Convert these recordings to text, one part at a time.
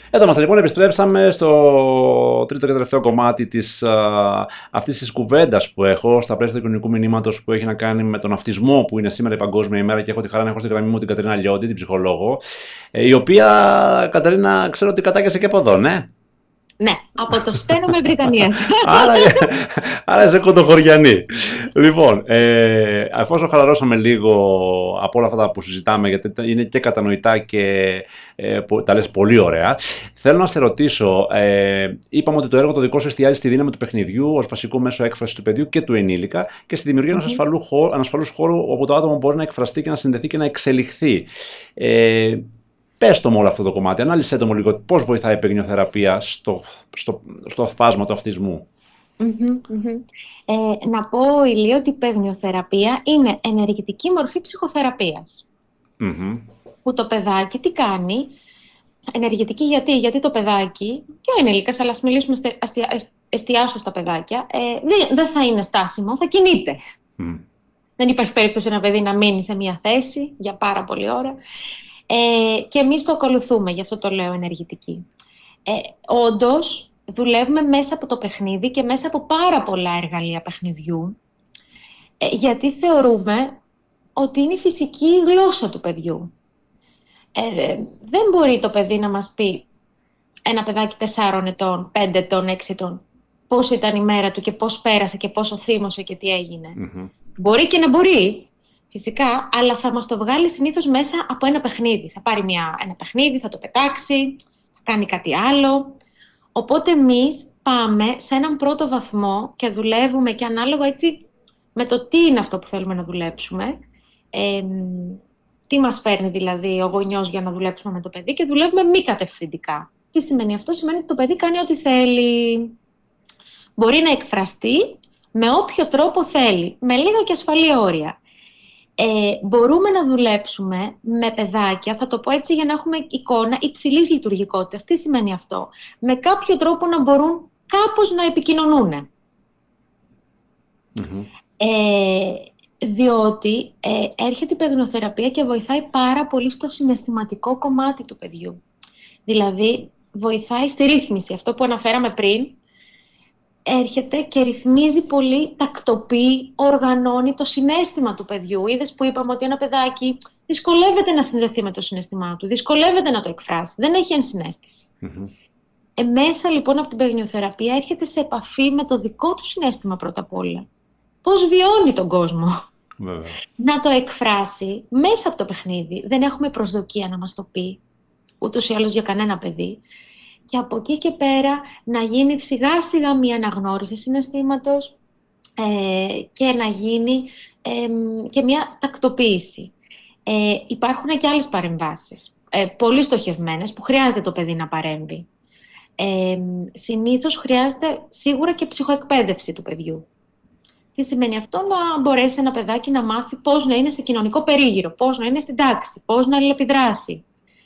Εδώ είμαστε λοιπόν, επιστρέψαμε στο τρίτο και τελευταίο κομμάτι αυτής της κουβέντας που έχω στα πλαίσια του κοινωνικού μηνύματος που έχει να κάνει με τον αυτισμό, που είναι σήμερα η Παγκόσμια ημέρα, και έχω τη χαρά να έχω στη γραμμή μου την Κατερίνα Λιώτη, την ψυχολόγο, η οποία, Κατερίνα, ξέρω ότι κατάγεσαι και από εδώ, ναι. Ναι, από το Στένο με Βρυτανίας. Άρα είσαι κοντοχωριανή. Λοιπόν, εφόσον χαλαρώσαμε λίγο από όλα αυτά που συζητάμε, γιατί είναι και κατανοητά και τα λες πολύ ωραία, θέλω να σε ρωτήσω, είπαμε ότι το έργο το δικό σου εστιάζει στη δύναμη του παιχνιδιού ως βασικό μέσο έκφρασης του παιδιού και του ενήλικα και στη δημιουργία ενός ανασφαλούς χώρου όπου το άτομο μπορεί να εκφραστεί και να συνδεθεί και να εξελιχθεί. Πες το με όλο αυτό το κομμάτι, ανάλυσέ το μου λίγο, πώς βοηθάει η παιγνιοθεραπεία στο φάσμα του αυτισμού. Να πω, Ηλία, ότι η παιγνιοθεραπεία είναι ενεργητική μορφή ψυχοθεραπείας. Που το παιδάκι τι κάνει, ενεργητική γιατί το παιδάκι, και ο ενήλικας, αλλά ας μιλήσουμε, εστιάσω στα παιδάκια, δεν θα είναι στάσιμο, θα κινείται. Δεν υπάρχει περίπτωση ένα παιδί να μείνει σε μια θέση για πάρα πολλή ώρα. Και εμείς το ακολουθούμε, γι' αυτό το λέω ενεργητική. Όντως, δουλεύουμε μέσα από το παιχνίδι και μέσα από πάρα πολλά εργαλεία παιχνιδιού, γιατί θεωρούμε ότι είναι η φυσική γλώσσα του παιδιού. Δεν μπορεί το παιδί να μας πει, ένα παιδάκι 4 ετών, 5 ετών, 6 ετών, πώς ήταν η μέρα του και πώς πέρασε και πόσο θύμωσε και τι έγινε. Μπορεί και να μπορεί, φυσικά, αλλά θα μας το βγάλει συνήθως μέσα από ένα παιχνίδι. Θα πάρει ένα παιχνίδι, θα το πετάξει, θα κάνει κάτι άλλο. Οπότε εμείς πάμε σε έναν πρώτο βαθμό και δουλεύουμε και ανάλογα έτσι με το τι είναι αυτό που θέλουμε να δουλέψουμε. Τι μας φέρνει δηλαδή ο γονιός για να δουλέψουμε με το παιδί, και δουλεύουμε μη κατευθυντικά. Τι σημαίνει αυτό? Σημαίνει ότι το παιδί κάνει ό,τι θέλει. Μπορεί να εκφραστεί με όποιο τρόπο θέλει, με λίγα και ασφαλή όρια. Μπορούμε να δουλέψουμε με παιδάκια, θα το πω έτσι για να έχουμε εικόνα υψηλής λειτουργικότητας. Τι σημαίνει αυτό? Με κάποιο τρόπο να μπορούν κάπως να επικοινωνούν. Διότι έρχεται η παιγνοθεραπεία και βοηθάει πάρα πολύ στο συναισθηματικό κομμάτι του παιδιού. Δηλαδή, βοηθάει στη ρύθμιση. Αυτό που αναφέραμε πριν, έρχεται και ρυθμίζει πολύ, τακτοποιεί, οργανώνει το συναίσθημα του παιδιού. Είδες που είπαμε ότι ένα παιδάκι δυσκολεύεται να συνδεθεί με το συναίσθημά του, δυσκολεύεται να το εκφράσει, δεν έχει ενσυναίσθηση. Μέσα λοιπόν από την παιγνιοθεραπεία έρχεται σε επαφή με το δικό του συναίσθημα πρώτα απ' όλα. Πώς βιώνει τον κόσμο. Να το εκφράσει μέσα από το παιχνίδι. Δεν έχουμε προσδοκία να μας το πει, ούτως ή άλλως για κανένα παιδί. Και από εκεί και πέρα να γίνει σιγά σιγά μια αναγνώριση συναισθήματος και να γίνει και μια τακτοποίηση. Υπάρχουν και άλλες παρεμβάσεις, πολύ στοχευμένες, που χρειάζεται το παιδί να παρέμβει. Συνήθως χρειάζεται σίγουρα και ψυχοεκπαίδευση του παιδιού. Τι σημαίνει αυτό? Να μπορέσει ένα παιδάκι να μάθει πώς να είναι σε κοινωνικό περίγυρο, πώς να είναι στην τάξη, πώς να αλληλεπιδράσει.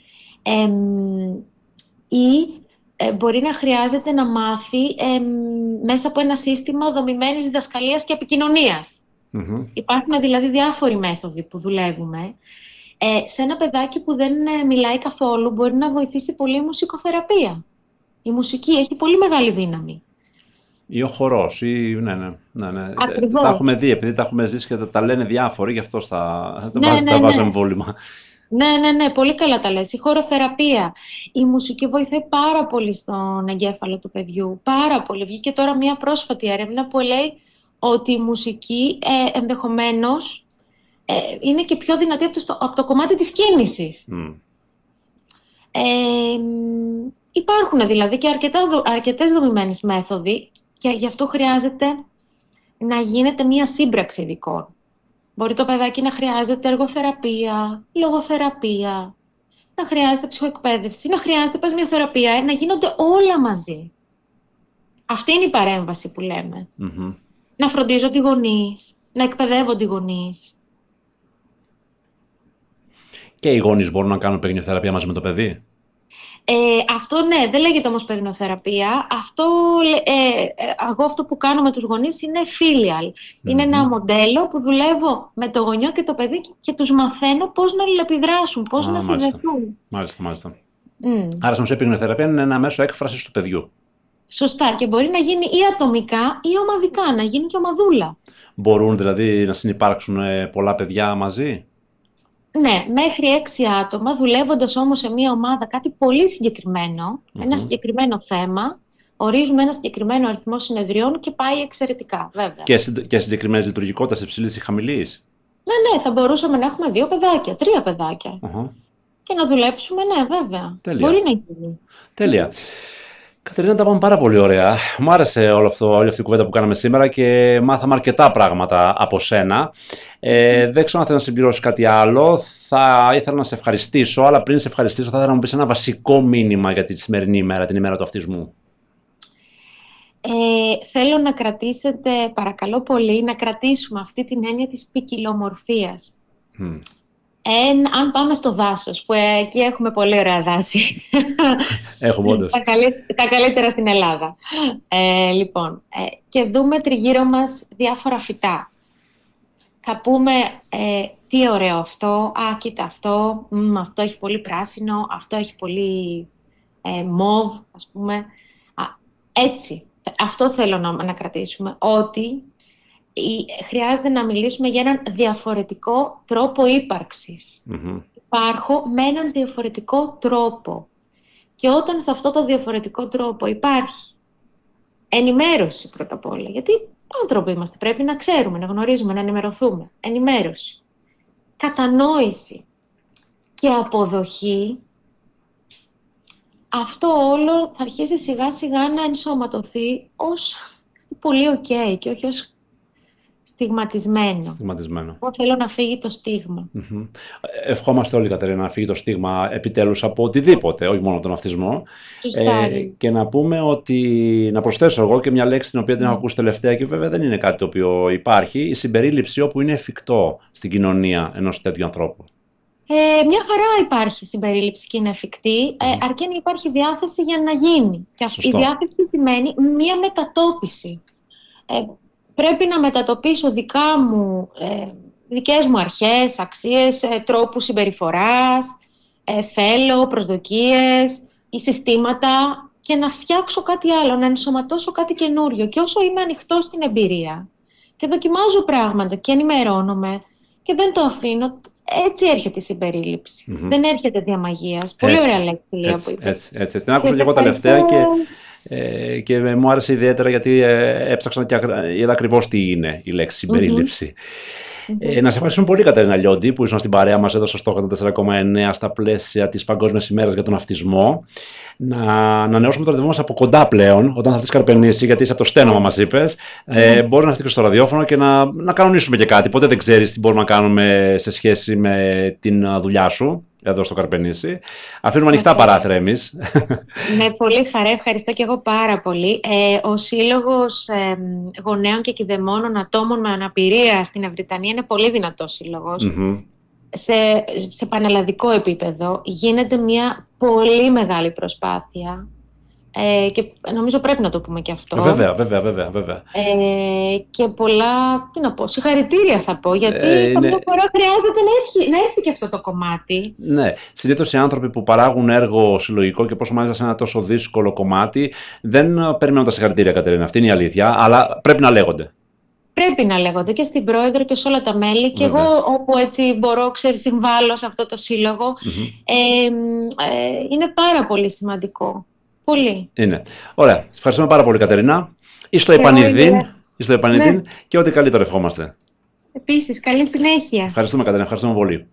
Ή μπορεί να χρειάζεται να μάθει μέσα από ένα σύστημα δομημένης διδασκαλίας και επικοινωνίας. Υπάρχουν δηλαδή διάφοροι μέθοδοι που δουλεύουμε. Σε ένα παιδάκι που δεν μιλάει καθόλου μπορεί να βοηθήσει πολύ η μουσικοθεραπεία. Η μουσική έχει πολύ μεγάλη δύναμη. Ή ο χορός, ναι. Ακριβώς. Τα έχουμε δει, επειδή τα έχουμε ζήσει και τα λένε διάφοροι, γι' αυτό τα βάζω εμβόλυμα. Ναι, πολύ καλά τα λες. Η χοροθεραπεία. Η μουσική βοηθάει πάρα πολύ στον εγκέφαλο του παιδιού. Πάρα πολύ. Βγήκε τώρα μια πρόσφατη έρευνα που λέει ότι η μουσική ενδεχομένως είναι και πιο δυνατή από το κομμάτι της κίνησης. Υπάρχουν δηλαδή και αρκετές δομημένες μέθοδοι και γι' αυτό χρειάζεται να γίνεται μια σύμπραξη ειδικών. Μπορεί το παιδάκι να χρειάζεται εργοθεραπεία, λογοθεραπεία, να χρειάζεται ψυχοεκπαίδευση, να χρειάζεται παιγνιοθεραπεία, να γίνονται όλα μαζί. Αυτή είναι η παρέμβαση που λέμε. Να φροντίζονται οι γονείς, να εκπαιδεύονται οι γονείς. Και οι γονείς μπορούν να κάνουν παιγνιοθεραπεία μαζί με το παιδί? Αυτό ναι, δεν λέγεται όμως παιγνοθεραπεία. Εγώ αυτό που κάνω με τους γονείς είναι filial. Είναι ένα μοντέλο που δουλεύω με το γονιό και το παιδί και τους μαθαίνω πώς να αλληλεπιδράσουν, πώς να συνδεθούν. Μάλιστα. Άρα, στην ουσία, η παιγνοθεραπεία είναι ένα μέσο έκφρασης του παιδιού. Σωστά. Και μπορεί να γίνει ή ατομικά ή ομαδικά, να γίνει και ομαδούλα. Μπορούν δηλαδή να συνυπάρξουν πολλά παιδιά μαζί? Ναι, μέχρι 6 άτομα, δουλεύοντας όμως σε μία ομάδα κάτι πολύ συγκεκριμένο, ένα συγκεκριμένο θέμα, ορίζουμε ένα συγκεκριμένο αριθμό συνεδριών και πάει εξαιρετικά, βέβαια. Και συγκεκριμένες λειτουργικότητες υψηλής ή χαμηλής? Ναι, θα μπορούσαμε να έχουμε 2 παιδάκια, 3 παιδάκια. Και να δουλέψουμε, ναι, βέβαια. Τέλεια. Μπορεί να γίνει. Τέλεια. Κατερίνα, τα πάμε πάρα πολύ ωραία. Μου άρεσε όλη αυτή η κουβέντα που κάναμε σήμερα και μάθαμε αρκετά πράγματα από σένα. Δεν ξέρω αν θέλω να συμπληρώσει κάτι άλλο. Θα ήθελα να σε ευχαριστήσω, αλλά πριν σε ευχαριστήσω θα ήθελα να μου πεις ένα βασικό μήνυμα για τη σημερινή ημέρα, την ημέρα του αυτισμού. Θέλω να κρατήσετε, παρακαλώ πολύ, να κρατήσουμε αυτή την έννοια της ποικιλομορφίας. Αν πάμε στο δάσος, που εκεί έχουμε πολύ ωραία δάση. Έχουμε όντως. Τα καλύτερα στην Ελλάδα. Λοιπόν, και δούμε τριγύρω μας διάφορα φυτά. Θα πούμε, τι ωραίο αυτό, κοίτα αυτό, αυτό έχει πολύ πράσινο, αυτό έχει πολύ μόβ, ας πούμε. Έτσι, αυτό θέλω να κρατήσουμε, ότι χρειάζεται να μιλήσουμε για έναν διαφορετικό τρόπο ύπαρξης. Υπάρχω με έναν διαφορετικό τρόπο. Και όταν σε αυτό το διαφορετικό τρόπο υπάρχει ενημέρωση πρώτα απ' όλα, γιατί άνθρωποι είμαστε, πρέπει να ξέρουμε, να γνωρίζουμε, να ενημερωθούμε. Ενημέρωση, κατανόηση και αποδοχή, αυτό όλο θα αρχίσει σιγά σιγά να ενσωματωθεί ως πολύ ok και όχι ως στιγματισμένο. Εγώ θέλω να φύγει το στίγμα. Ευχόμαστε όλοι, Κατερίνα, να φύγει το στίγμα επιτέλους από οτιδήποτε, όχι μόνο τον αυτισμό. Και να πούμε ότι, να προσθέσω εγώ και μια λέξη την οποία την έχω ακούσει τελευταία και βέβαια δεν είναι κάτι το οποίο υπάρχει, η συμπερίληψη όπου είναι εφικτό στην κοινωνία ενός τέτοιου ανθρώπου. Μια χαρά υπάρχει συμπερίληψη και είναι εφικτή, αρκεί να υπάρχει διάθεση για να γίνει. Και η διάθεση σημαίνει μια μετατόπιση. Πρέπει να μετατοπίσω δικές μου αρχές, αξίες, τρόπους συμπεριφοράς, θέλω, προσδοκίες ή συστήματα και να φτιάξω κάτι άλλο, να ενσωματώσω κάτι καινούριο. Και όσο είμαι ανοιχτός στην εμπειρία και δοκιμάζω πράγματα και ενημερώνομαι και δεν το αφήνω, έτσι έρχεται η συμπερίληψη. Δεν έρχεται διαμαγείας. Πολύ ωραία λέξη, Λία, που είπες. Έτσι. Την άκουσα και εγώ τελευταία και μου άρεσε ιδιαίτερα γιατί έψαξα και είδα ακριβώς τι είναι η λέξη συμπερίληψη. Να σε ευχαριστούμε πολύ, Κατερίνα Λιόντι, που ήσουν στην παρέα μας εδώ στο Στόχο 4,9 στα πλαίσια της Παγκόσμιας ημέρας για τον αυτισμό. Να ανανεώσουμε το ραντεβού μας από κοντά πλέον, όταν θα έρθεις Καρπενήσι, γιατί είσαι από το στένομα, μας είπες. Μπορείς να έρθεις και στο ραδιόφωνο και να κανονίσουμε και κάτι. Ποτέ δεν ξέρεις τι μπορούμε να κάνουμε σε σχέση με την δουλειά σου εδώ στο Καρπενήσι. Αφήνουμε ανοιχτά παράθυρα εμείς. Ναι, πολύ χαρά. Ευχαριστώ και εγώ πάρα πολύ. Ο Σύλλογος Γονέων και Κηδεμόνων Ατόμων με Αναπηρία στην Ευρυτανία είναι πολύ δυνατός σύλλογος. Σε πανελλαδικό επίπεδο γίνεται μια πολύ μεγάλη προσπάθεια και νομίζω πρέπει να το πούμε και αυτό. Βέβαια. Και πολλά, τι να πω, συγχαρητήρια θα πω, γιατί καμιά φορά χρειάζεται να έρθει και αυτό το κομμάτι. Ναι, συνήθως οι άνθρωποι που παράγουν έργο συλλογικό και πόσο μάλιστα σε ένα τόσο δύσκολο κομμάτι δεν περιμένουν τα συγχαρητήρια, Κατερίνα, αυτή είναι η αλήθεια, αλλά πρέπει να λέγονται. Πρέπει να λέγονται και στην πρόεδρο και σε όλα τα μέλη. Και εγώ όπου έτσι μπορώ, συμβάλλω σε αυτό το σύλλογο. Είναι πάρα πολύ σημαντικό. Πολύ. Είναι. Ωραία. Ευχαριστούμε πάρα πολύ, Κατερίνα. Είσαι στο επανειδήν και ό,τι καλύτερο ευχόμαστε. Επίσης, καλή συνέχεια. Ευχαριστούμε, Κατερίνα. Ευχαριστούμε πολύ.